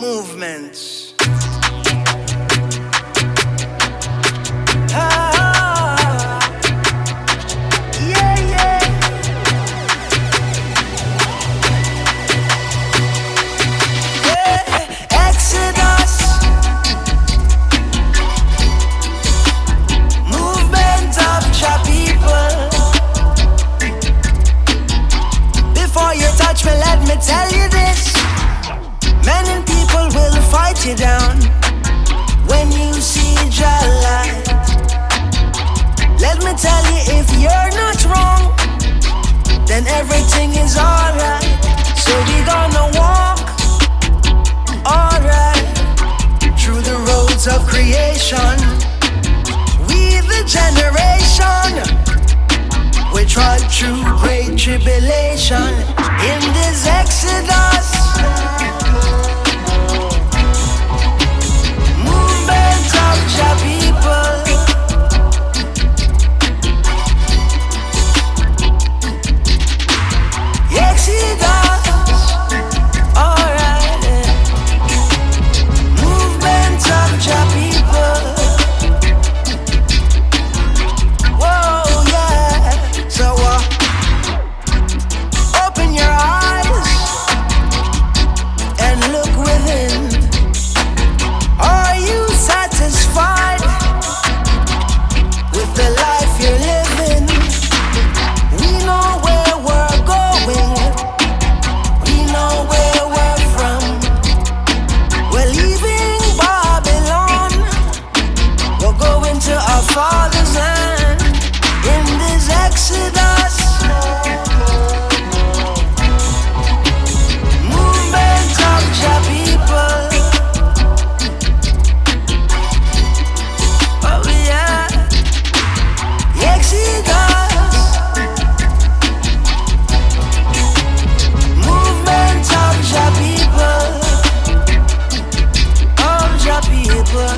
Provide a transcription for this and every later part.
movements. Let me tell you this, many people will fight you down when you see Jah light. Let me tell you, if you're not wrong, then everything is alright. So we gonna walk alright through the roads of creation. We the generation, we trod through great tribulation in this exodus. Movement of Jah people. Exodus. Alright. Movement of Jah people. Whoa, yeah. So open your eyes and look within. Are you satisfied with the life you're living? We know where we're going, we know where we're from. We're leaving Babylon, we're going to our Father's land in this exodus. Movement of Jah people. Oh yeah, exodus. Movement of Jah people. Of Jah people.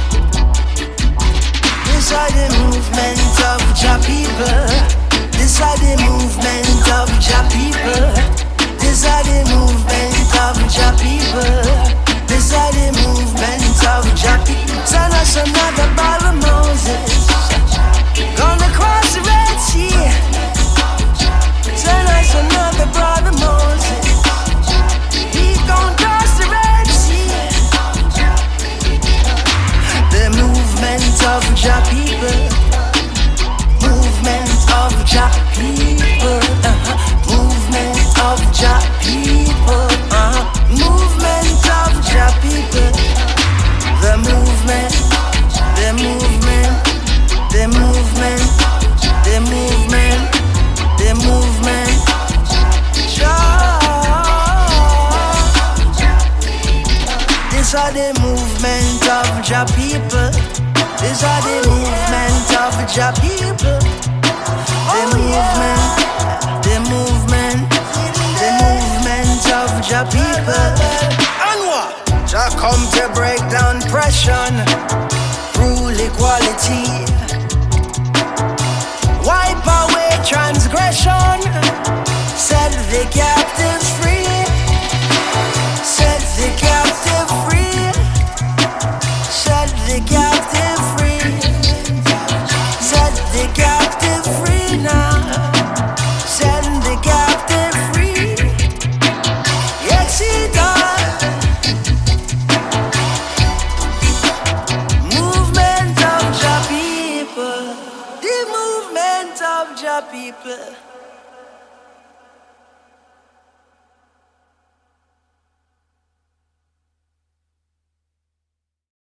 This are the movement of Jah people. This are the movement of Jah people. This are the movement of Jah people. This are the movement of Jah people. Send us another bar of Moses, gonna cross the Red Sea. Send us another brother Moses, he gonna cross the Red Sea. The movement of Jah people. Movement of Jah people. Movement of Jah people. Movement of Jah people. The movement, the movement, the movement, the movement, the movement. Jah. These are the movement of Jah people. These are the movement of Jah people. The movement, the movement, the movement of Jah people. And what? Jah come to break down oppression, rule equality, wipe away transgression, set the captives free, set the captive free, set the captive free, set the captive free now, set the captive free. Exodus. Movement of Jah people. The movement of Jah people.